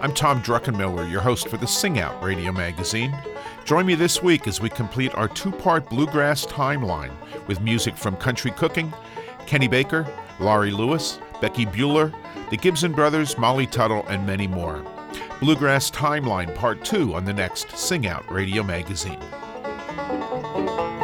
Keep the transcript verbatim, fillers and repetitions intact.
I'm Tom Druckenmiller, your host for the Sing Out Radio Magazine. Join me this week as we complete our two-part Bluegrass timeline with music from Country Cooking, Kenny Baker, Laurie Lewis, Becky Bueller, the Gibson Brothers, Molly Tuttle, and many more. Bluegrass Timeline Part two on the next Sing Out Radio Magazine.